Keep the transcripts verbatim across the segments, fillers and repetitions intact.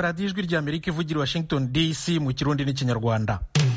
radiyo ijwi ry'Amerika ivugira Washington D C mu kirundi n'ikinyarwanda.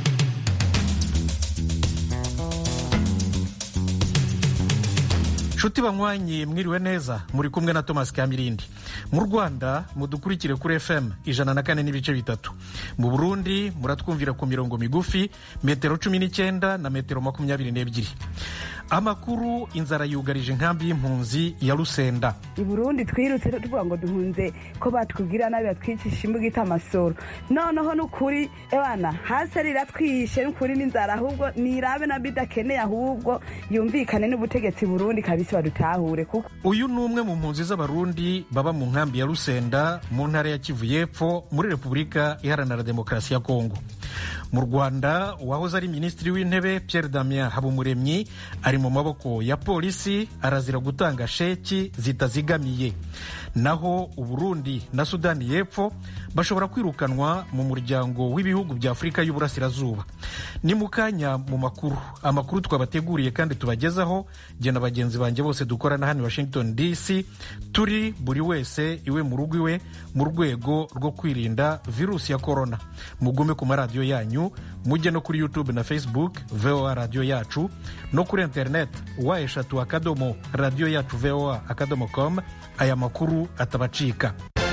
Nshuti banywanyi mwiriwe neza, muri kumwe na Thomas Kamirindi. Mu Rwanda mudukurikire kuri F M ijana na kane n'ibice bitatu. Mu Burundi muratwumvira ku mirongo migufi metero cumi n'icyenda na metero makumyabiri n'ebyiri. Amakuru: inzara yugarije inkambi y'impunzi ya Rusenda. I Burundi twirutse tuvuga ngo duhunze ko batwugira nabi batwicisha imbugita amasoro. Noneho n'ukuri ebana hasi riratwishe n'ukuri n'inzara, ahubwo nirabe na bidakeneye, ahubwo yumvikane n'ubutegetsi Burundi kabisa badutahure kuko. Uyu ni umwe mu mpunzi z'abarundi baba mu nkambi ya Rusenda mu ntara ya Kivu y'Epfo muri Repubulika Iharanira Demokarasi ya Kongo. Mu Rwanda uwahoze ari minisitiri w'intebe Pierre Damien Habumuremyi ari mu maboko ya polisi, arazira gutanga sheki zitazigamiye. Naho Uburundi na Sudani y'Epfo bashobora kwirukanwa mu muryango w'ibihugu bya Afurika y'Uburasirazuba. Ni mukanya mu makuru amakuru twabateguriye kandi tubagezaho jye na bagenzi banjye bose dukorana hano Washington D C, turi buri wese iwe mu rugo iwe mu rwego rwo kwirinda virusi ya corona. Mugume ku maradiyo yanyu, mujye no kuri YouTube na Facebook V O A radio yacu, no kuri internet wa eshatu akadomo radio yacu V O A akadomo com. Aya makuru atabacika.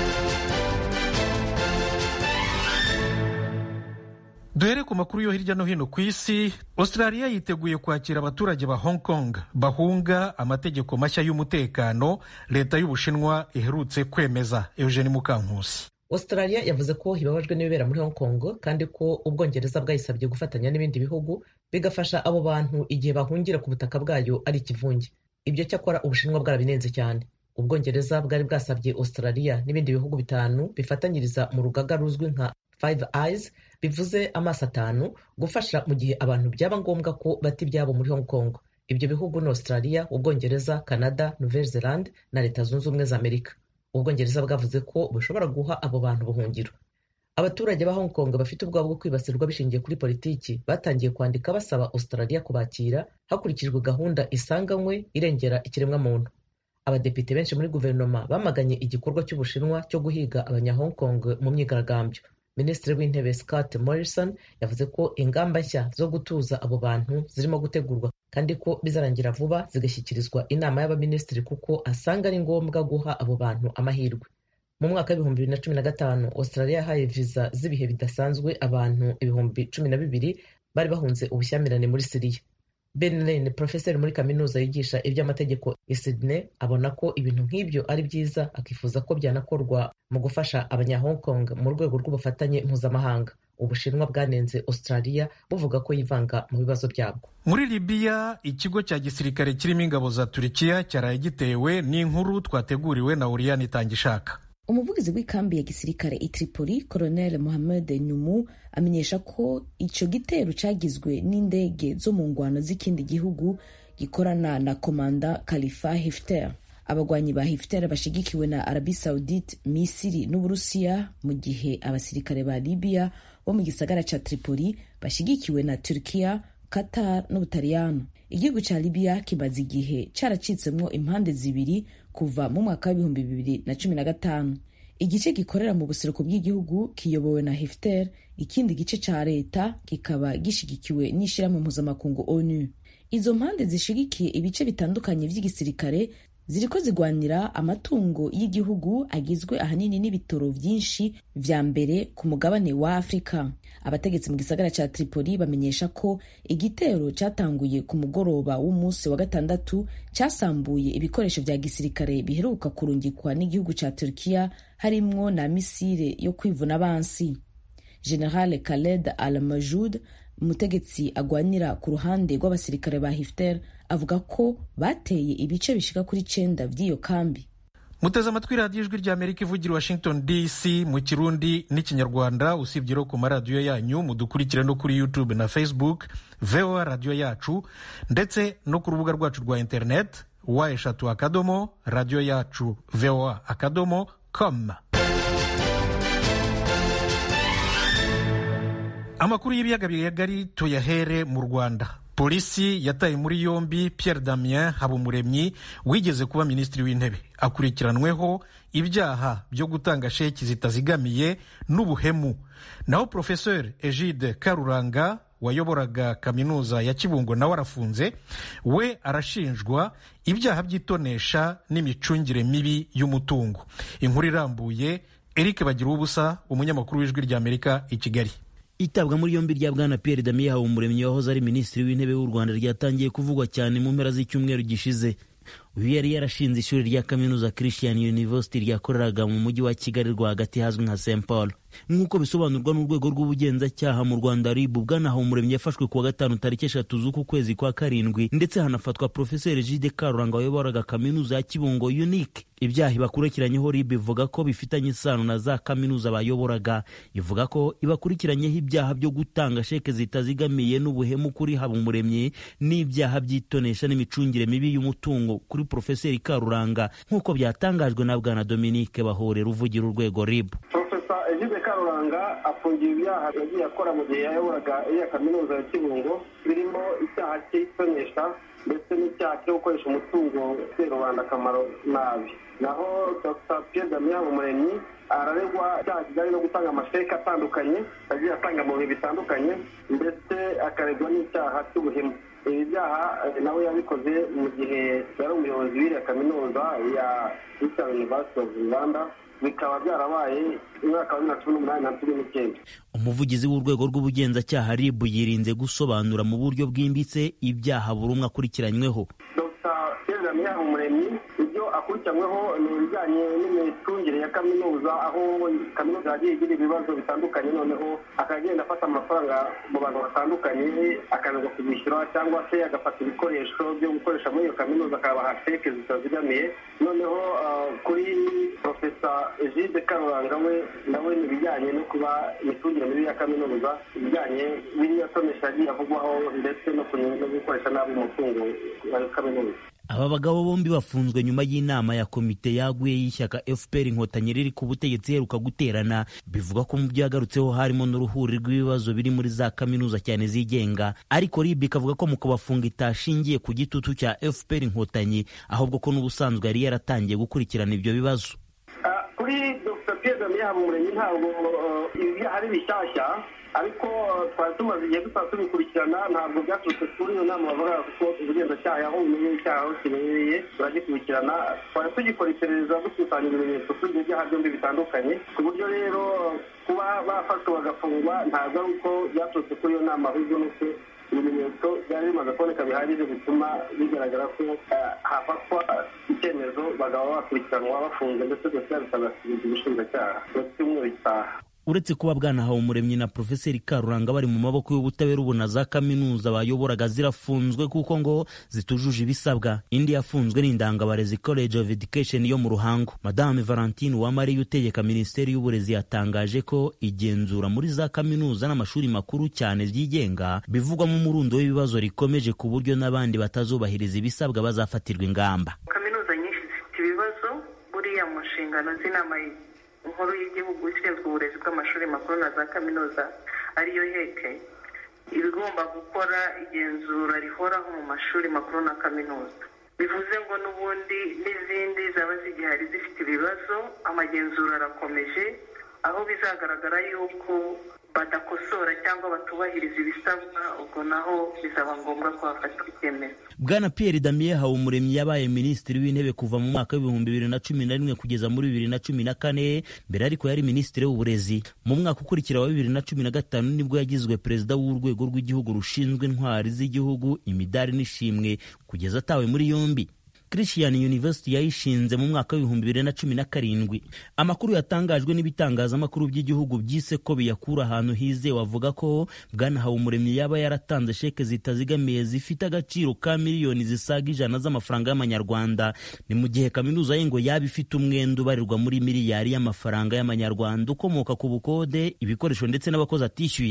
Duhere ku makuru yo hirya no hino ku isi. Australia yiteguye kwakira abaturage ba Hong Kong bahunga amategeko mashya y'umutekano leta y'Ubushinwa iherutse kwemeza. Eugene Mukankusi. Australia yavuze ko hibabajwe n'ibibera muri Hong Kong kandi ko Ubwongereza bwayisabye gufatanya n'ibindi bihugu bigafasha abo bantu igihe bahungira ku butaka bwayo ari ikivunge. Ibyo cyakora Ubushinwa bwarabinenze cyane. Ubwongereza bwari bwasabye Australia n'ibindi bihugu bitanu bifatanyiriza mu rugaga ruzwi nka Five Eyes, bivuze amaso atanu, gufasha mu gihe abantu byaba ngombwa ko bata ibyabo muri Hong Kong. Ibyo bihugu ni Australia, Ubwongereza, Canada, Nouvelle Zelande na Leta Zunze Ubumwe za Amerika. Ubwongereza bwavuze ko bushobora guha abo bantu buhungiro. Abaturage ba Hong Kong bafite ubwoba bwo kwibasirwa bishingiye kuri politiki batangiye kwandika basaba Australia kubakira hakurikijwe gahunda isanganywe irengera ikiremwa muntu. Abadepite benshi muri guverinoma bamaganye igikorwa cy'Ubushinwa cyo guhiga abanya Hong Kong mu myigaragambyo. Minisitiri w'intebe Scott Morrison yavuze ko ingamba nshya zo gutuza abo bantu zirimo gutegurwa kandi ko bizarangira vuba zigashyikirizwa inama y'abaminisitiri kuko asanga ari ngombwa guha abo bantu amahirwe. Mu mwaka w'ibihumbi bibiri na cumi na gatanu Australia yahaye viza z'ibihe bidasanzwe abantu ibihumbi cumi na bibiri bari bahunze ubushyamirane muri Siriya. Ben Lane, profeseri muri kaminuza yigisha iby'amategeko i Sydney, abona ko ibintu nk'ibyo ari byiza, akifuza ko byanakorwa mu gufasha abanya Hong Kong mu rwego rw'ubufatanye mpuzamahanga. Ubushinwa bwanenze Australia buvuga ko yivanga mu bibazo byabwo. Muri Libya, ikigo cya gisirikare kirimo ingabo za Turikiya cyaraye gitewe n'inkuru twateguriwe na Oriane Itangishaka. Umuvugizi w'ikambi ya gisirikare i Tripoli, Colonel Mohamed Numu, amenyesha ko ico gitero cagizwe n'indege zo mu ngwano z'ikindi gihugu gikorana na komanda Khalifa Haftar. Abagwanyi ba Haftar bashigikiwe na Arabie Saoudite, Misiri n'Uburusiya, mu gihe abasirikare ba Libya bo mu gisagara ca Tripoli bashigikiwe na Turkiya, Qatar n'Ubutaliyano. Igihugu ca Libya kimaze igihe caracitsemwo impande zibiri kuva mu mwaka w'ibihumbi bibiri na cumi na gatanu. Igice gikorera mu buseruko bw'igihugu kiyobowe na Haftar, ikindi gice ca leta kikaba gishigikiwe n'ishirahamwe mpuzamakungu ONU. Izo mpande zishigikiye ibice bitandukanye vy'igisirikare ziriko zigwanira amatungo y'igihugu agizwe ahanini n'ibitoro vyinshi vya mbere ku mugabane wa Afrika. Abategetsi mu gisagara ca Tripoli bamenyesha ko igitero catanguye ku mugoroba w'umunsi wa gatandatu casambuye ibikoresho vya gisirikare biheruka kurungikwa n'igihugu ca Turkiya, harimwo na misile yo kwivuna abansi. General Khaled Al-Majud, umutegetsi agwanira ku ruhande rw'abasirikare ba Haftar, avuga ko bateye ibice bishika kuri cenda vy'iyo kambi. Muteze amatwi radiyo ijwi ry'Amerika ivugira Washington D C mu kirundi n'ikinyarwanda. Usibye ro ku maradiyo yanyu mudukurikire no kuri YouTube na Facebook V O A radio yacu, ndetse no ku rubuga rwacu rwa internet wa eshatu akadomo radio yacu V O A akadomo com. Amakuru y'ibiyaga bigari tuyahere mu Rwanda. polisi yataye muri yombi Pierre Damien Habumuremyi wigeze kuba minisitiri w'intebe, akurikiranweho ibyaha byo gutanga sheki zitazigamiye n'ubuhemu. Naho Professeur Egide Karuranga wayoboraga kaminuza ya Kibungo nawe arafunze, we arashinjwa ibyaha by'itonesha n'imicungire mibi y'umutungo. Inkuru irambuye Eric Bagiruwubusa, umunyamakuru w'Ijwi ry'Amerika i Kigali. Itabwa muri yombi rya bwana Pierre Damien Habumuremyi wahoze ari minisitiri w'intebe w'u Rwanda ryatangiye kuvugwa cyane mu mpera z'icyumweru gishize. Uyu yari yarashinze ishuri rya kaminuza Christian University ryakoreraga mu mujyi wa Kigali rwagati hazwi nka Saint Paul. Nk'uko bisobanurwa n'urwego rw'ubugenzacyaha mu Rwanda R I B, bwana Habumuremyi yafashwe kuwa gatanu tariki eshatu z'uku kwezi kwa karindwi, ndetse hanafatwa Professeur Egide Karuranga wayoboraga kaminuza ya Kibungo Unique. Ibyaha bakurikiranyeho R I B ivuga ko bifitanye isano na za kaminuza bayoboraga. Ivuga ko ibakurikiranyeho ibyaha byo gutanga sheke zitazigamiye n'ubuhemu kuri Habumuremyi n'ibyaha by'itonesha n'imicungire mibi y'umutungo kuri Professeur Karuranga, nk'uko byatangajwe na bwana Dominique Bahorera uvugira urwego R I B. Egide Karuranga afungiye ibyaha yagiye akora mu gihe yayoboraga iya kaminuza ya Kibungo, birimo icyaha cy'itonesha ndetse n'icyaha cyo gukoresha umutungo utera rubanda akamaro nabi. Naho Dr Pierre Damien Habumuremyi araregwa icyaha kijyanye no gutanga amasheki atandukanye yagiye atanga mu bihe bitandukanye, ndetse akaregwa n'icyaha cy'ubuhemu. Ibi byaha nawe yabikoze mu gihe yari umuyobozi w'iriya kaminuza ya Eastern University of Rwanda, bikaba byarabaye umwaka wa bibiri na cumi n'umunani na cumi n'icyenda. Umuvugizi w'urwego rw'ubugenzacyaha R I B yirinze gusobanura mu buryo bwimbitse ibyaha buri umwe akurikiranyweho. Dr Pierre Damien Habumuremyi ibyo akurikiranyweho ni ibijyanye n'imicungire ya kaminuza, aho kaminuza yagiye igira ibibazo bitandukanye, noneho akagenda afata amafaranga mu bantu batandukanye akaza kubishyura, cyangwa se agafata ibikoresho byo gukoresha muri iyo kaminuza akabaha sheke zitazigamiye. Noneho kuri Professor Egide Karuranga we nawe ni ibijyanye no kuba imicungire mibi ya kaminuza, ibijyanye biriya tonesha yagiye avugwaho, ndetse no gukoresha nabi umutungo wa kaminuza. Aba bagabo bombi bafunzwe nyuma y'inama ya komite yaguye y'ishyaka F P R Inkotanyi riri ku butegetsi iheruka guterana. Bivuga ko mu byo yagarutseho harimo n'uruhuri rw'ibibazo biri muri za kaminuza cyane zigenga, ariko R I B ikavuga ko mu kubafunga itashingiye ku gitutu cya F P R Inkotanyi, ahubwo ko n'ubusanzwe yari yaratangiye gukurikirana ibyo bibazo. Kuri Dr Pierre Damien Habumuremyi ntabwo ibi ari bishyashya, ariko twari tumaze igihe dusa tubikurikirana, ntabwo byaturutse kuri iyo nama bavuga kuko ubugenzacyaha yahuye n'icyaha aho kibereye turagikurikirana. Twari tugikora iperereza dukusanya ibimenyetso kuri ibyo byaha byombi bitandukanye, ku buryo rero kuba bafashwe bagafungwa ntabwo ari uko byaturutse kuri iyo nama, ahubwo nuko ibimenyetso byari bimaze kuboneka bihagije bituma bigaragara ko hafatwa icyemezo bagaba bakurikiranwa bafunze, ndetse dosiye bikazasubizwa ubushinjacyaha mu cyumweru gitaha. Uretse kuba bwana Habumuremyi na Professeur Karuranga bari mu maboko y'ubutabera, ubu na za kaminuza bayoboraga zirafunzwe kuko ngo zitujuje ibisabwa. Indi yafunzwe ni Indangabarezi College of Education yo mu Ruhango. Madame Valentine Uwamariya utegeka Minisiteri y'Uburezi yatangaje ko igenzura muri za kaminuza n'amashuri makuru cyane byigenga bivugwamo umurundo w'ibibazo rikomeje, ku buryo n'abandi batazubahiriza ibisabwa bazafatirwa ingamba. Kaminuza nyinshi zifite ibibazo buriya mu nshingano z'inama inkuru y'igihugu ishinzwe uburezi bw'amashuri makuru na za kaminuza ariyo heke, ibigomba gukora igenzura rihoraho mu mashuri makuru na kaminuza. Bivuze ngo n'ubundi n'izindi zaba zigihari zifite ibibazo, amagenzura arakomeje, aho bizagaragara yuko badakosora cyangwa batubahiriza ibisabwa, ubwo naho bizaba ngombwa ko hafatwa icyemezo. Bwana Pierre Damien Habumuremyi yabaye minisitiri w'intebe kuva mu mwaka w'ibihumbi bibiri na cumi na rimwe kugeza muri bibiri na cumi na kane, mbere ariko yari minisitiri w'uburezi. Mu mwaka ukurikira wa bibiri na cumi na gatanu nibwo yagizwe perezida w'urwego rw'igihugu rushinzwe intwari z'igihugu, imidari n'ishimwe, kugeza atawe muri yombi. Christian University yayishinze mu mwaka w'ibihumbi bibiri na cumi na karindwi. Amakuru yatangajwe n'ibitangazamakuru by'igihugu byise ko biyakura ahantu hizewe avuga ko bwana Habumuremyi yaba yaratanze sheke zitazigamiye zifite agaciro ka miliyoni zisaga ijana z'amafaranga y'amanyarwanda. Ni mu gihe kaminuza ye ngo yaba ifite umwenda ubarirwa muri miliyari y'amafaranga y'amanyarwanda ukomoka ku bukode, ibikoresho ndetse n'abakozi atishyuye.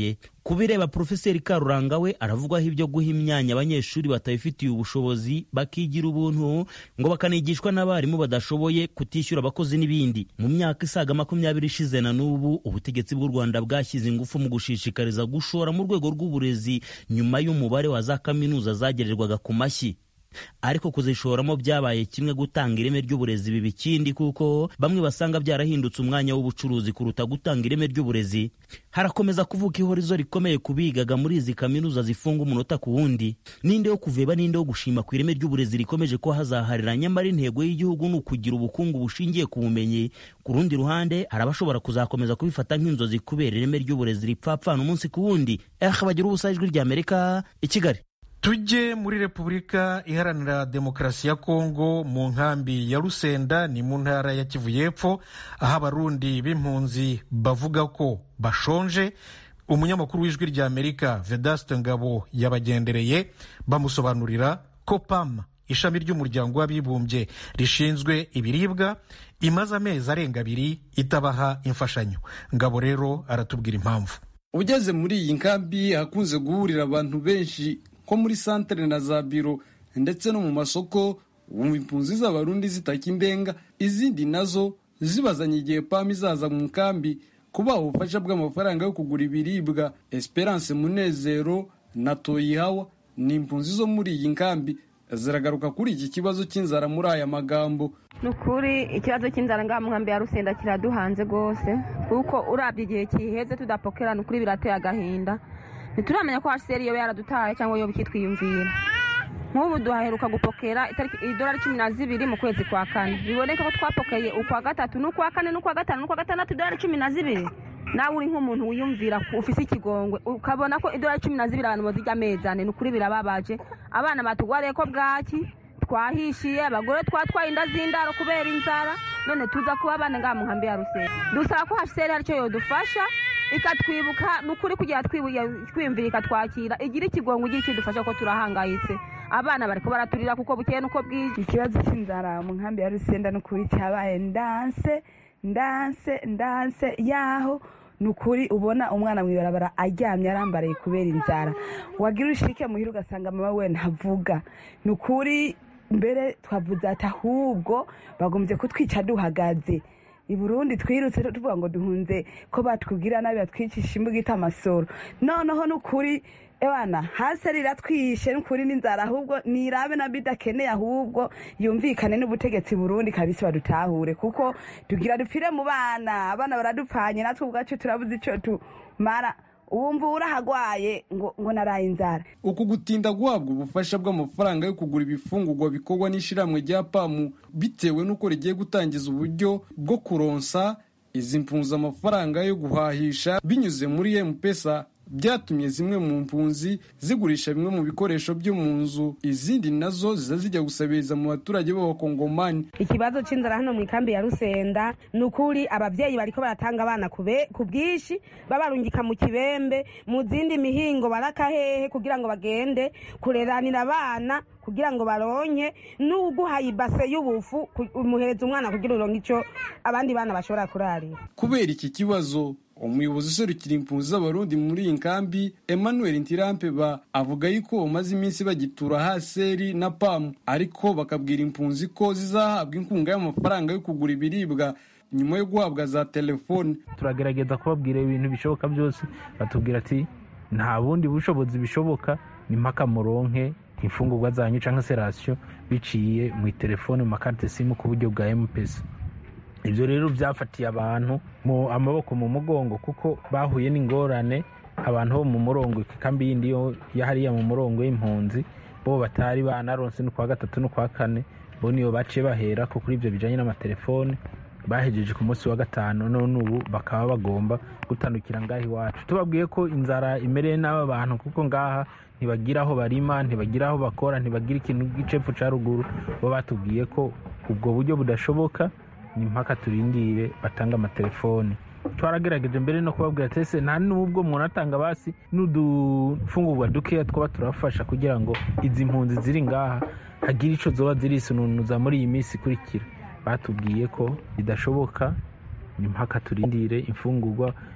kubireba Profeseri Karuranga we aravugwaho ibyo guha imyanya abanyeshuri batabifitiye ubushobozi bakigira ubuntu ngo bakanigishwa n'abarimu badashoboye kutishyura abakozi n'ibindi. Mu myaka isaga makumyabiri ishize na n'ubu ubutegetsi bw'u Rwanda bwashyize ingufu mu gushishikariza gushora mu rwego rw'uburezi nyuma y'umubare wa za kaminuza zagererwaga ku mashyi. Ariko kuzishoramo byabaye kimwe gutanga ireme ry'uburezi bibi ikindi, kuko bamwe basanga byarahindutse umwanya w'ubucuruzi kuruta gutanga ireme ry'uburezi. Harakomeza kuvuka ihorizo rikomeye kubigaga muri izi kaminuza zifunga umunota ku wundi. Ninde yo kuveba ninde yo gushima ku ireme ry'uburezi rikomeje ko hazaharira, nyamara intego y'igihugu ni ukugira ubukungu bushingiye ku bumenyi. Ku rundi ruhande harabashobora kuzakomeza kubifata nk'inzozi kubera ireme ry'uburezi ripfapfana umunsi ku wundi. Eh, bagira ubusa ijwi ry'Amerika i Kigali. Tujye muri Repubulika Iharanira Demokarasi ya Kongo, mu nkambi ya Rusenda ni mu ntara ya Kivu y'Epfo, aho abarundi b'impunzi bavuga ko bashonje. Umunyamakuru w'ijwi ry'Amerika Vedaste Ngabo yabagendereye bamusobanurira ko P A M, ishami ry'umuryango w'abibumbye rishinzwe ibiribwa, imaze amezi arenga abiri itabaha imfashanyo. Ngabo rero aratubwira impamvu. Ugeze muri iyi nkambi hakunze guhurira abantu benshi ko muri santere na za biro ndetse no mu masoko, wumva impunzi z'abarundi zitakimbenga, izindi nazo zibazanye igihe P A M izaza mu nkambi kubaha ubufasha bw'amafaranga yo kugura ibiribwa. Esperance Munezero na Toyihawa ni impunzi zo muri iyi nkambi, ziragaruka kuri iki kibazo cy'inzara muri aya magambo. Nukuri ikibazo cy'inzara ngaha mu nkambi ya Rusenda kiraduhanze gose, kuko urabye igihe kiheze tudapokerana, ukuri birateye agahinda. Ntituramenya ko H C R iyo yaradutaye cyangwa yo bikitwiyumvira. Nk'ubu duhaheruka gupokera idolari cumi na zibiri mu kwezi kwa kane. Biboneka ko twapokeye ukwa gatatu n'ukwa kane n'ukwa gatanu n'ukwa gatandatu idolari cumi na zibiri. Nawe uri nk'umuntu wiyumvira ufise ikigongwe ukabona ko idolari cumi na zibiri abantu bazijya amezane, n'ukuri birababaje. Abana batugwariye ko bwaki, twahishiye, abagore twatwaye inda z'indaro kubera inzara, none tuza kuba abana ngaha mu nkambi ya Rusenda. Dusaba ko H C R aricyo yodufasha ikatwibuka, n'ukuri kugira twiyumvira ikatwakira, igira ikigongo igira ikidufasha ko turahangayitse. Abana bariko baraturira kuko bukeye nuko bwije. Ikibazo cy'inzara mu nkambi ya Rusenda n'ukuri cyabaye ndanse ndanse ndanse yaho, nukuri ubona umwana mwibarabara aryamye arambaraye kubera inzara. Wagira ushike muhira ugasanga mama we ntavuga. Nukuri mbere twavuze ati ahubwo bagombye kutwica duhagaze. I Burundi twirutse tuvuga ngo duhunze ko batwugira nabi batwicisha imbuga ita amasoro. Noneho nukuri ebana hasi riratwishe, nukuri n'inzara ahubwo nirabe na bidakeneye, ahubwo yumvikane n'ubutegetsi Burundi kabisa badutahure, kuko tugira dupfire mu bana, abana baradupfanye, natwe ubwacu turabuze ico tumara. Uwumva urahagwaye ngo ngo naraye inzara. Uku gutinda guhabwa ubufasha bw'amafaranga yo kugura ibifungurwa bikorwa n'ishiramwe rya P A M bitewe n'uko rigiye gutangiza uburyo bwo kuronsa izi mpunzi amafaranga yo guhahisha binyuze muri M-Pesa, byatumye zimwe mu mpunzi zigurisha bimwe mu bikoresho byo mu nzu, izindi nazo ziza zijya gusabiriza mu baturage b'abakongomani. Ikibazo c'inzara hano mu ikambi ya Rusenda nukuri abavyeyi bariko baratanga abana ku bwishi, babarungika mu kibembe, mu zindi mihingo barakahehe kugira ngo bagende kureranira abana kugira ngo baronke, n'uguhaye ibase y'ubufu umuhereza umwana kugira uronke ico abandi bana bashobora kurarira. Kubera iki kibazo, umuyobozi userukira impunzi z'abarundi muri iyi nkambi Emmanuel Ntirampeba avuga yuko bamaze iminsi bagitura H C R na P A M, ariko bakabwira impunzi ko zizahabwa inkunga y'amafaranga yo kugura ibiribwa nyuma yo guhabwa za telefone. Turagerageza kubabwira ibintu bishoboka byose, batubwira ati nta bundi bushobozi bishoboka, ni mpaka muronke imfungurwa zanyu canke serasiyo biciye mu telefone mu makarte simu ku buryo bwa M-Pesa. Ibyo rero byafatiye abantu mu amaboko mu mugongo, kuko bahuye n'ingorane. Abantu bo mu murongo ikambi yindi yo yahariya mu murongo y'impunzi bo batari banaronse no kwa gatatu no kwa kane, bo niyo bace bahera ko kuri ibyo bijanye n'amatelefone. Bahejeje ku munsi wa gatanu, none ubu bakaba bagomba gutandukira ngahi wacu. Tubabwiye ko inzara imereye n'aba bantu, kuko ngaha ntibagira aho barima, ntibagira aho bakora, ntibagira ikintu gicepfu ca ruguru. Bo batubwiye ko ubwo buryo budashoboka, ni mpaka turindire batanga amatelefone. Twaragerageje mbere no kubabwira tese nta nubwo munatanga basi n'udufungurwa dukeya twaba turafasha kugira ngo izi mpunzi ziri ngaha hagira ico zoba zirisununuza muri iyi minsi ikurikira. Batubwiye ko bidashoboka, ni mpaka turindire imfungurwa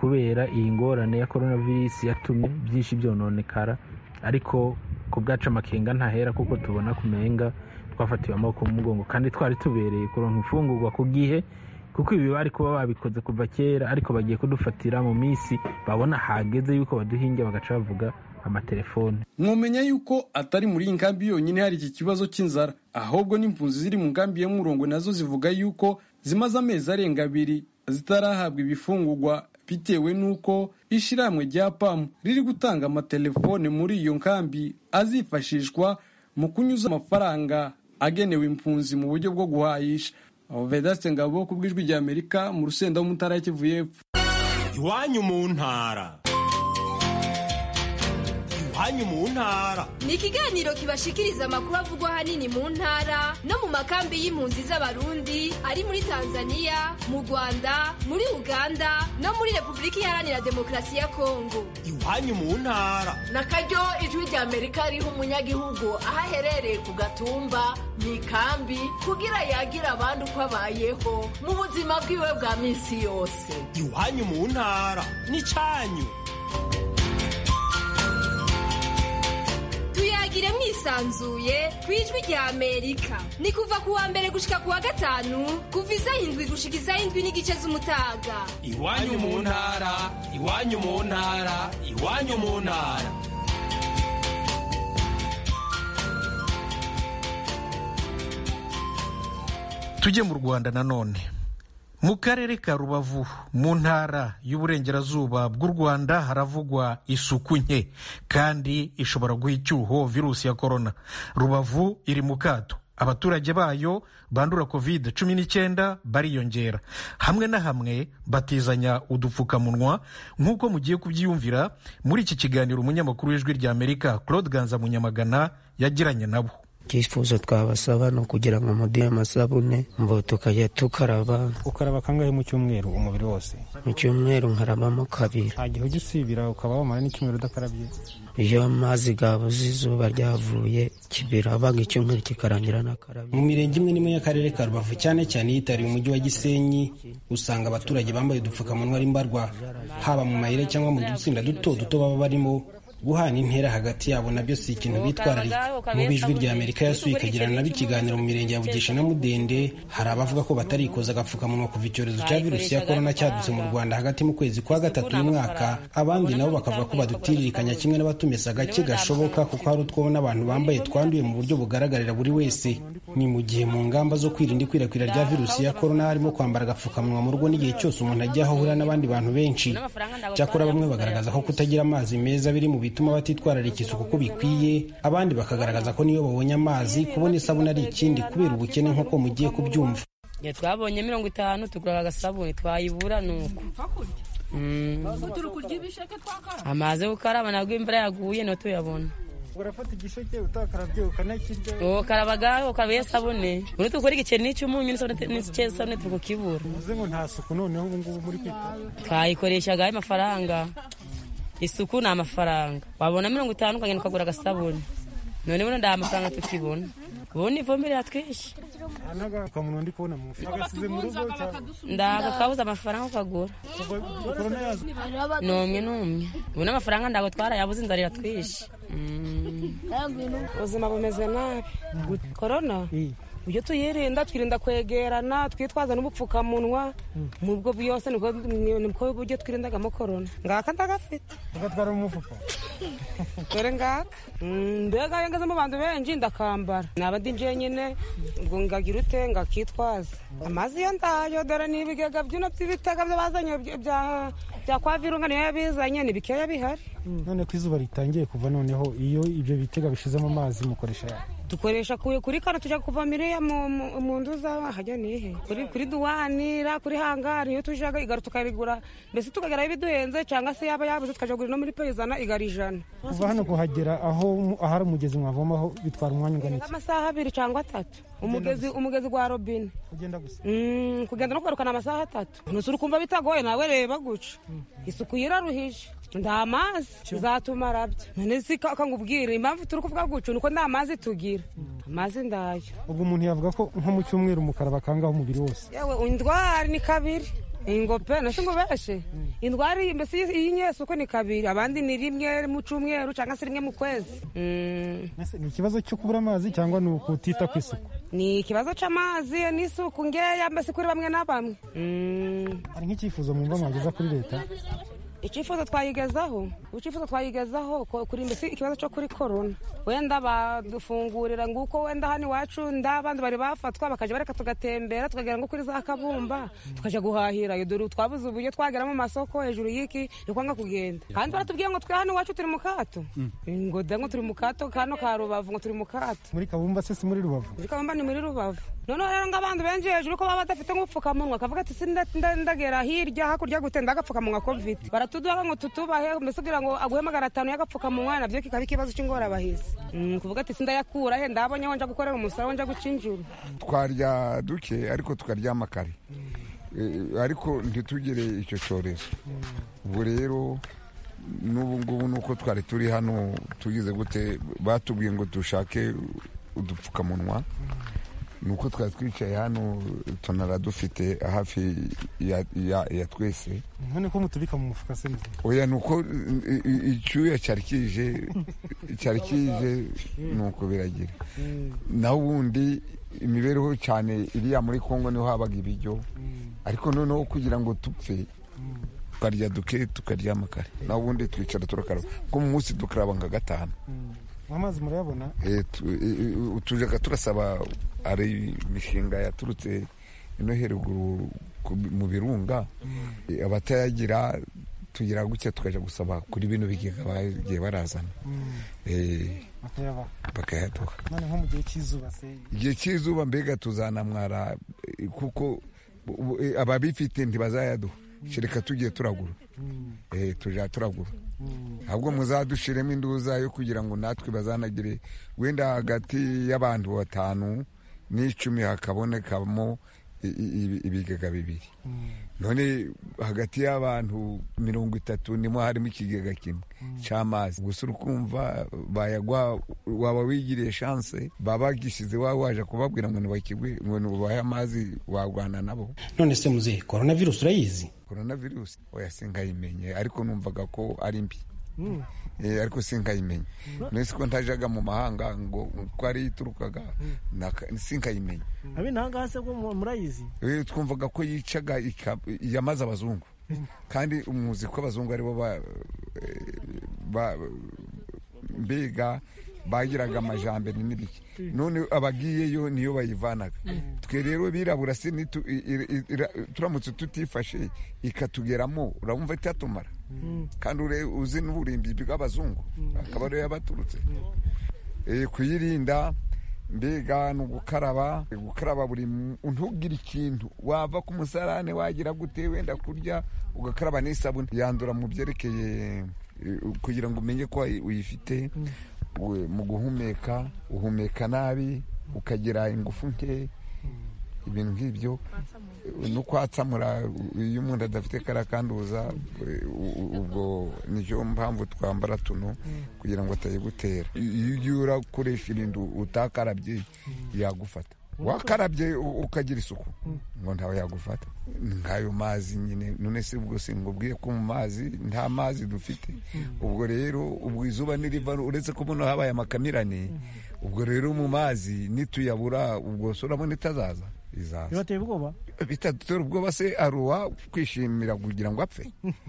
kubera iyi ngorane ya coronavirus yatumye byinshi byononekara, ariko ku bwacu amakenga ntahera kuko tubona kumenga twafatiwe amaboko mu mugongo kandi twari tubereye kuronka imfungurwa ku gihe, kuko ibi bari kuba babikoze kuva kera, ariko bagiye kudufatira mu minsi babona hageze yuko baduhinga bagaca bavuga amatelefone. Mwomenya yuko atari muri iyi nkambi yonyine hari iki kibazo cy'inzara, ahubwo n'impunzi ziri mu nkambi ya Murongo nazo zivuga yuko zimaze amezi arenga abiri zitarahabwa ibifungurwa bitewe n'uko ishirahamwe rya pamu riri gutanga amatelefone muri iyo nkambi azifashishwa mu kunyuza amafaranga agenewe impunzi mu buryo bwo guhayisha. Vedaste Ngabo ku bw'ijwi rya Amerika mu Rusenda wo mu Ntara ya Kivu y'Epfo. Iwanyu mu ntara. Iwanyu mu ntara ni ikiganiro kibashikiriza amakuru avugwa ahanini mu ntara no mu makambi y'impunzi z'abarundi ari muri Tanzania, mu Rwanda, muri Uganda no muri Repubulika Iharanira Demokarasi ya Kongo. Iwanyu mu ntara nakaryo ijwi rya Amerika riha umunyagihugu aho aherereye ku gatumba mu ikambi kugira yagira abandi uko abayeho mu buzima bwiwe bwa minsi yose. Iwanyu mu ntara ni canyu. Tuyagire mwisanzuye kwijwi rya Amerika. Ni kuva kuwa mbere gushika kuwa gatanu kuva isaha indwi gushika isaha indwi n'igice z'umutaga. Iwanyu mu ntara, iwanyu mu ntara, iwanyu mu ntara. Tujye mu Rwanda nanone. Mu karere ka Rubavu mu ntara y'uburengerazuba bw'u Rwanda haravugwa isuku nke kandi ishobora guha icyuho virusi ya korona. Rubavu iri mu kato, abaturage bayo bandura covid cumi n'icyenda bariyongera, hamwe na hamwe batizanya udupfukamunwa nk'uko mugiye kubyiyumvira muri iki kiganiro umunyamakuru w'ijwi rya Amerika Claude Ganza Munyamagana yagiranye nabo. Icyifuzo twabasaba no kugira ngo muduhe amasabune mbo tukajya tukaraba. Ukaraba kangahe mu cyumweru umubiri wose? Mu cyumweru nkarabamo kabiri. Agiye ugisibira ukaba wamara n'icyumweru udakarabye? Iyo amazi gabuze izuba ryavuye kibira baga icyumweru kikarangira nakarabye. Mu mirenge imwe n'imwe y'akarere ka Rubavu cyane cyane yitariye umujyi wa Gisenyi usanga abaturage bambaye udupfukamunwa ari mbarwa, haba mu mayire cyangwa mu dutsinda duto duto baba barimo. Guhana intera hagati yabo nabyo si ikintu bitwararika. Mu bijwi rya Amerika yasuye ikagirana nabo ikiganiro mu mirenge ya Bugesha na Mudende, hari abavuga ko batarikoza agapfukamunwa kuva icyorezo cya virusi ya korona cyadutse mu Rwanda hagati mu kwezi kwa gatatu uyu mwaka. Abandi nabo bakavuga ko badutiririkanya kimwe n'abatumesa gake gashoboka kuko hari utwo n'abantu bambaye twanduye mu buryo bugaragarira buri wese. Ni mu gihe mu ngamba zo kwirinda ikwirakwira rya virusi ya korona harimo kwambara agapfukamunwa mu rugo n'igihe cyose umuntu ajya aho ahurira n'abandi bantu benshi. Cyakora bamwe bagaragaza ko kutagira amazi meza biri mu bituma batitwararika isuku uko bikwiye, abandi bakagaragaza ko niyo babonye amazi kubona isabune ari ikindi kubera ubukene nk'uko mugiye kubyumva. Twabonye mirongo itanu tugura agasabune twayibura nuko amazi gukaraba nabwo imvura yaguye no tuyabona. Urafata igisheke utakarabye ukanakirya ukarabaga ukabiye sabune muri tukora igiceri n'icyumunyu n'isabune tukukibura. Uvuze ngo nta suku noneho ubu ngubu muri kwita? Twayikoreshaga amafaranga. Isuku ni amafaranga. Wabona mirongo itanu ukagenda ukagura agasabune. None buno nda amafaranga tukibona. Ubundi ifumbire yatwishe. Anaga kamuntu ndi kubona mu mufuka agasize mu rugo cyangwa ndaga kabuza amafaranga ukagura. Corona yazo. Nomwe nomwe. Ubundi amafaranga ndago twara yabuze inzara yatwishe. Ubuzima bumeze nabi. Corona? Ibyo tuyirinda twirinda kwegerana twitwaza n'ubupfukamunwa mu bwo byose nibwo buryo twirindagamo korona. Ngaka ndagafite ugatwara mu mufuka dore ngaka mbega yangazemo abantu benshi ndakambara naba ndi njyenyine ubwo ngagira ute ngakitwaza amazi yo ndayo dore n'ibigega by'ino by'ibitega byo bazanye bya bya kwa virunga niyo yabizanye ni bikeya bihari. None ko izuba ritangiye kuva noneho iyo ibyo bitega bishizemo amazi mukoresha dukoresha kuri kano tujya kuva miriya mu nduza hajya nihe kuri kuri duwanira kuri hangari iyo tujaga igaruka tukabigura mbese tukagera ibiduhenze cyangwa se yaba yabuze tukaja gura no muri peyizana igarijana. Kuva hano kuhagera aho ahari umugezi mwavomaho bitwara umwanya ungana iki? Amasaha abiri cyangwa atatu. Umugezi umugezi gwa robine kugenda gusa mm kugenda no kwarukana amasaha atatu. Nusuru kumva bitagoye nawe reba guca isuku yiraruhije nda mazi zatuma rabye. None sika akangubwira impamvu turi kuvuga guca nuko nda mazi tugira amazi ndayo. Ubwo umuntu yavuga ko nko mu cyumweru umukara bakangaho umubiri wose. Yewe indwara ni kabiri ingope nasi ngo beshe indwara mbese y'inyesu uko ni kabiri abandi ni rimwe mu cyumweru cyangwa se rimwe mu kwezi. Ni ikibazo cyo kubura amazi cyangwa ni ukutita ku isuku? Ni ikibazo cy'amazi n'isuku ngeya mbese kuri bamwe na bamwe. Hari nk'icyifuzo mwumva mwageza kuri leta? Icyifuzo twayigezaho icyifuzo twayigezaho kuri mbese ikibazo cyo kuri korona wenda badufungurira nguko wenda hano iwacu ndabandi bari bafatwa bakaja bareka tugatembera tukagera ngo kuri za Kabumba tukaja guhahira yo dore twabuze uburyo twagera mu masoko hejuru y'iki ikwanga kugenda kandi baratubwiye ngo twe hano iwacu turi mu kato ngo dango turi mu kato kano ka Rubavu ngo turi mu kato muri Kabumba se si muri Rubavu muri Kabumba ni muri Rubavu none rero ng'abantu benje hejuru ko baba badafite nk'upfukamunwa kavuga ati ndagera hirya hakurya gutenda agapfukamunwa covid baratuduha ngo tutubahe mbese kugira ngo aguhe magana atanu y'agapfukamunwa navyo kikaba ikibazo cy'ingorabahizi kuvuga ati sindayakura he ndabonye wonja gukorera umusara wonja gucinjura twarya duke ariko tukaryama kare ariko ntitugire icyo cyorezo ubwo rero n'ubu ngubu nuko twari turi hano tugize gute batubwiye ngo dushake udupfukamunwa nuko twari twicaye hano tonara dufite hafi ya, ya, ya twese none ko mutubika mu mufuka se oya nuko icyuya cyari kije cyari kije nuko biragira naho ubundi imibereho cyane iriya muri Kongo niho habaga ibiryo ariko noneho kugira ngo tupfe tukarya duke tukarya amakare naho ubundi twicara turakaraba ko mu munsi dukaraba nka gatanu amazi murayabona eh tujaga turasaba ari mishinga yaturutse ino heruguru mu birunga abatayagira tugira gucya tukaja gusaba kuri bino bigega bagiye barazana eh bakayaduha none nko mu gihe cy'izuba se igihe cy'izuba mbega tuzanamwara kuko ababifite ntibazayaduha shirika tugiye turagura eh tuja turagura ahubwo muzadushiremo induza yo kugira ngo natwe bazanagire wenda hagati y'abantu batanu n'icumi hakabonekamo ibigega bibiri none hagati y'abantu mirongo itatu nimo harimo ikigega kimwe cy'amazi gusa urukumva bayagwa waba wigiriye chance baba gishyize wawe waje kubabwira ngo nibakigwe ngo nubaye amazi wagwana nabo. None se muze coronavirus urayizi? Coronavirus oya singayimenye ariko numvaga ko ari mbi Mm. Eh ariko sinkayimenye nese ko ntajaga mu mahanga ngo ko ari iturukaga sinkayimenye abi ntanga hase ko murayizi eh twumvaga ko yicaga yamaza abazungu kandi umuzi ko abazungu ari bo ba mbega bagiraga amajambe n'ibiki none abagiyeyo niyo bayivanaga twe rero birabura se turamutse tutifashe ikatugeramo urumva itatumara kandi uzi n'uburimbi bw'abazungu akaba rero yabaturutse eh kuyirinda mbega no gukaraba gukaraba buri ntugire ikintu wava ku musarane wagira gute wenda kurya ugakaraba n'isabune yandura mu byerekeye kugira ngo umenye ko uyifite mu guhumeka uhumeka nabi ukagira ingufu nke ibintu nk'ibyo no kwatsamura iyo umuntu adafite karakanduza ubwo nicyo mpamvu twambara tuno kugira ngo atayigutera iyo urakoresha ibintu utakarabye yagufata wakarabye ukagira isuku ngo ntawe yagufata nkayo mazi nyine none se ubwo singubwiye ko mu mazi nta mazi dufite ubwo rero ubwo izuba niriva uretse ko buno habaye amakamirane ubwo rero mu mazi nituyabura ubwo sorabone itazaza izaza bibateye ubwoba bitatera ubwoba se aruwa kwishimira kugira ngo apfe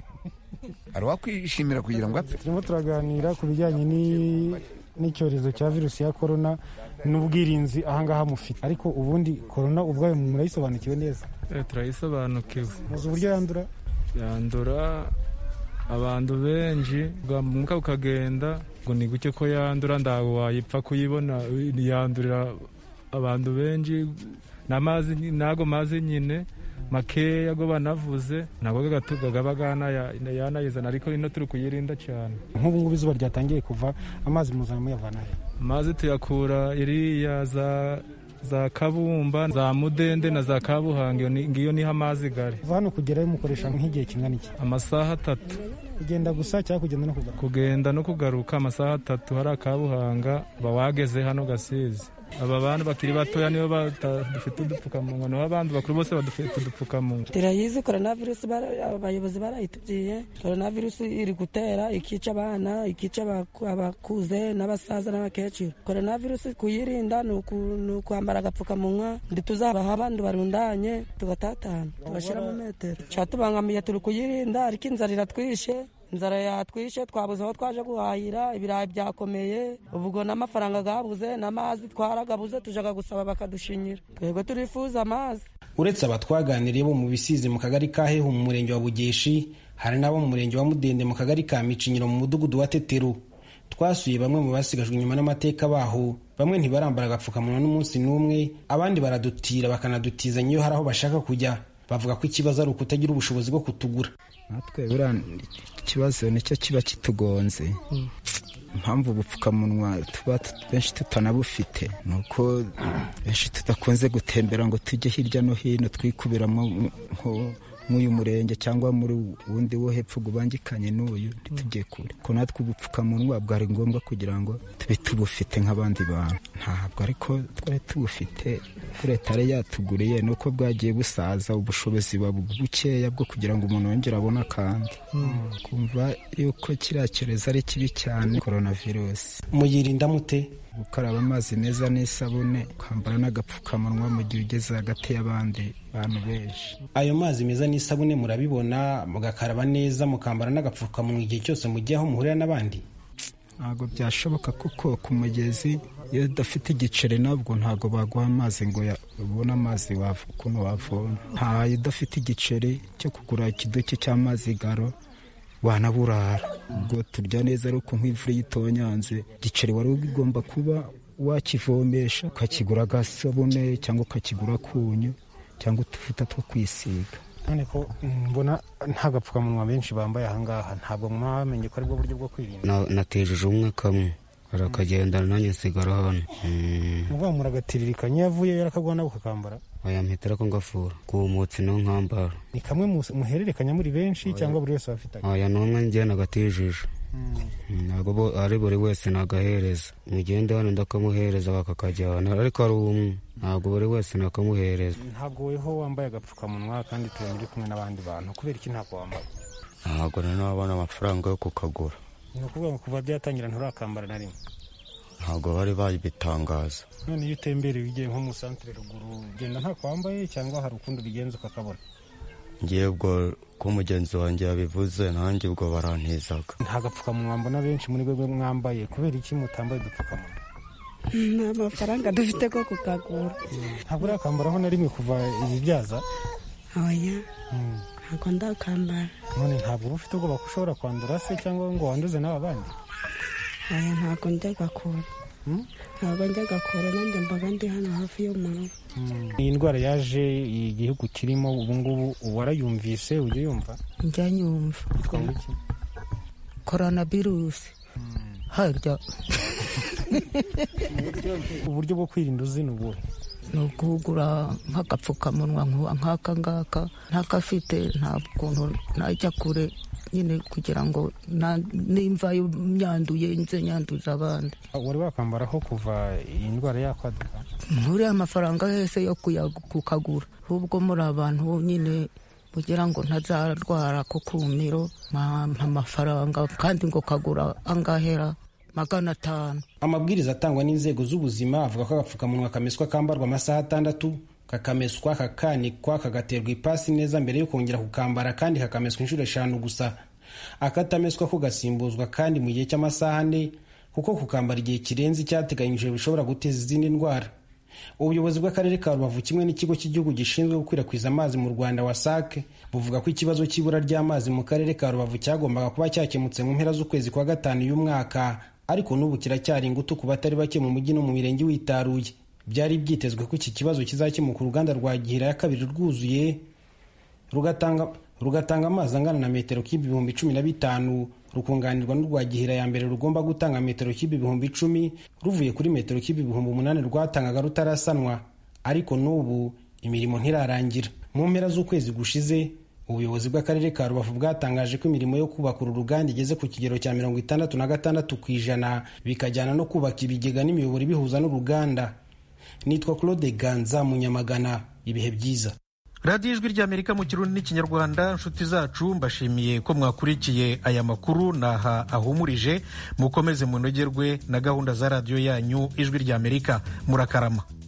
aruwa kwishimira kugira ngo apfe turimo turaganira ku bijyanye ni n'icyorezo cya virusi ya corona n'ubwirinzi ahangaha mufite ariko ubundi corona ubwayo murayisobanukiwe neza turayisobanukiwe muzi uburyo yandura yandura abantu benshi bwamuka ukagenda ngo ni guke ko yandura ndago wayipfa kuyibona yandurira abantu benshi n'amazi nago mazi nyine makeya go banavuze nago gatugaga bagana yanayizana ariko ino turi kuyirinda cyane nk'ubu ngubu izuba ryatangiye kuva amazi muzana muyavana he amazi tuyakura iriya za za Kabumba za Mudende na za Kabuhange ngiyo niho amazi gari hano kugerayo mukoresha nk'igihe kingana iki amasaha atatu kugenda gusa cyangwa kugenda no kugaruka kugenda no kugaruka amasaha atatu hari Kabuhanga bawageze hano Gasizi aba bantu bakiri batoya nibo badufite udupfukamunwa naho abandi bakuru bose badufite udupfukamunwa. Turayizi coronavirus, abayobozi barayitubwiye. Coronavirus iri gutera ikica abana, ikica abakuze n'abasaza n'abakecuru. Coronavirus kuyirinda ni ukwambara agapfukamunwa, ntituzabaho abandi barundanye tugatatana tugashyira mu metero. Cyatubangamiye turi kuyirinda, ariko inzara iratwishe. Inzara yatwishe, twabuze aho twaje guhahira, ibirayi byakomeye, ubwo n'amafaranga gabuze, n'amazi twaragabuze, tujaga gusaba bakadushinyira. Twebwe turifuza amazi. Uretse aba twaganiriye bo mu Bisizi mu kagari ka Hehu mu murenge wa Bugeshi, hari n'abo mu murenge wa Mudende mu kagari ka Micinyiro mu mudugudu wa Tetero. Twasuye bamwe mu basigajwe inyuma n'amateka baho, bamwe ntibarambara agapfukamunwa n'umunsi n'umwe, abandi baradutira bakanadutizanya iyo hari aho bashaka kujya. Bavuga ko ikibazo ari ukutagira ubushobozi bwo kutugura. Natwe buriya ikibazo nicyo kiba kitugonze. Impamvu ubupfukamunwa tuba benshi tutanabufite ni uko benshi tudakunze gutembera ngo tujye hirya no hino twikubiramo nk'uyu murenge cyangwa muri wundi wo hepfo gubangikanye n'uyu ntitujye kure. Ko natwe ubupfukamunwa bwari ngombwa kugira ngo tube tubufite nk'abandi bantu, ntabwo ariko twari tubufite ko leta yari yatuguriye nuko bwagiye busaza, ubushobozi buba bukeya bwo kugira ngo umuntu yongere abone akandi. Kumva yuko kiriya cyorezo ari kibi cyane coronavirus. Muyirinda mute? Gukaraba amazi meza n'isabune, kwambara n'agapfukamunwa mu gihe ugeze hagati y'abandi bantu benshi. Ayo mazi meza n'isabune murabibona, mugakaraba neza, mukambara n'agapfukamunwa igihe cyose mugiye aho muhurira n'abandi? Ntabwo byashoboka kuko ku mugezi iyo udafite igiceri nabwo ntabwo baguha amazi ngo ubone amazi ukuntu wavoma. Ntayo udafite igiceri cyo kugura ikiduki cy'amazi garo wanaburara. Ubwo turya neza ariko nk'imvura yitonyanze, igiceri wari ugomba kuba wakivomesha ukakigura agasabune cyangwa ukakigura kunyu cyangwa utuvuta two kwisiga. None ko mbona nta gapfukamunwa benshi bambaye ahangaha, ntabwo mwamenye ko aribwo buryo bwo kwirinda? Natejeje umwe kamwe arakagendana nanjye nsigara hano. Muba muragatiririkanye yavuye yarakagwa nabo kakambara? Oya mpitira ko ngafura kumutse no nkambara. Ni kamwe muhererekanya muri benshi cyangwa buri wese afitanye? Oya numwe njye nagatijije. Ntabwo ari buri wese nagahereza. Mugende hano ndakamuhereza bakakajyana, ariko ari umwe. Ntabwo buri wese nakamuhereza. Ntabwo weho wambaye agapfukamunwa kandi tuye muri kumwe n'abandi bantu, kubera iki ntabwo wambaye? Ntabwo nano abana amafaranga yo kukagura. Ni ukuvuga ngo kuva byatangira nturakambara na rimwe? Ntabwo bari babitangaza. None iyo utembereye ugiye nko mu santere ruguru ugenda ntako wambaye cyangwa hari ukundi ubigenza ukakabona? Ngiye ubwo ko mugenzi wanjye yabivuze nanjye ubwo barantizaga. Nta gapfukamunwa mbona benshi muri bwe mwambaye, kubera iki mutambaye udupfukamunwa? Nta mafaranga dufite ko kukagura. Ntabwo urakambaraho na rimwe kuva ibi byaza? Oya, ntabwo ndakambara. None ntabwo uba ufite ubwoba ko ushobora kwandura se cyangwa ngo wanduze n'aba bandi? Oya, ntabwo njyaga kure. Ntabwo njyaga kure, nanjye mbaga ndi hano hafi yo mu rugo. Iyi ndwara yaje igihugu kirimo ubu ngubu warayumvise, ujya yumva? Njya nyumva. Coronavirus. Harya. Uburyo bwo kwirinda uzi ni ubuhe? Ni ukugura nk'agapfukamunwa nk'aka ngaka, ntakafite nta kuntu najya kure nyine kugira ngo nimva nyanduye nze nyanduza abandi. Wari wakambaraho kuva iyi ndwara yakwaduka? Nturiya amafaranga yese yo kukagura, ahubwo muri abantu nyine kugira ngo ntazarwara ku kumiro amafaranga kandi ngo kagura angahera magana atanu. Amabwiriza atangwa n'inzego z'ubuzima avuga ko agapfukamunwa kameswa kambarwa amasaha atandatu, kakameswa kakanikwa kagaterwa ipasi neza mbere yo kongera kukambara, kandi kakameswa inshuro eshanu gusa. Akatameswa ko gasimbuzwa kandi mu gihe cy'amasaha ane, kuko kukambara igihe kirenze icyateganyijwe bishobora guteza izindi ndwara. Ubuyobozi bw'akarere ka Rubavu kimwe n'ikigo cy'igihugu gishinzwe gukwirakwiza amazi mu Rwanda WASAC buvuga ko ikibazo cy'ibura ry'amazi mu karere ka Rubavu cyagombaga kuba cyakemutse mu mpera z'ukwezi kwa gatanu uyu mwaka, ariko n'ubu kiracyari ingutu ku batari bake mu mujyi no mu mirenge witaruye. Byari byitezwe ko iki kibazo kizakemuka uruganda rwa Gihira ya kabiri rwuzuye rugatanga rugatanga amazi angana na metero kibi ibihumbi cumi na bitanu, rukunganirwa n'urwa Gihira ya mbere rugomba gutanga metero kibi ibihumbi icumi, ruvuye kuri metero kibi ibihumbi umunani rwatangaga rutarasanwa, ariko n'ubu imirimo ntirarangira. Mu mpera z'ukwezi gushize ubuyobozi bw'akarere ka Rubavu bwatangaje ko imirimo yo kubaka uru ruganda igeze ku kigero cya mirongo itandatu na gatandatu ku ijana, bikajyana no kubaka ibigega n'imiyoboro ibihuza n'uruganda. nitwa Claude Ganza Munyamagana. Ibihe byiza. radiyo ijwi ry'Amerika mu kirundi n'ikinyarwanda. inshuti zacu mbashimiye ko mwakurikiye aya makuru naha ahumurije. mukomeze munogerwe na gahunda za radiyo yanyu ijwi ry'Amerika. murakarama.